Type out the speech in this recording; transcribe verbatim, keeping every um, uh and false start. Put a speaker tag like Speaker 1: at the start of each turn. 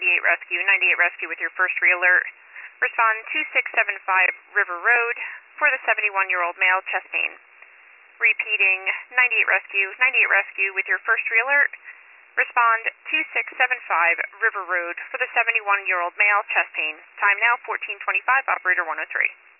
Speaker 1: ninety-eight Rescue. ninety-eight Rescue with your first re-alert. Respond two six seven five River Road for the seventy-one-year-old male, chest pain. Repeating, ninety-eight Rescue. ninety-eight Rescue with your first re-alert. Respond two six seven five River Road for the seventy-one-year-old male, chest pain. Time now fourteen twenty-five, operator one oh three.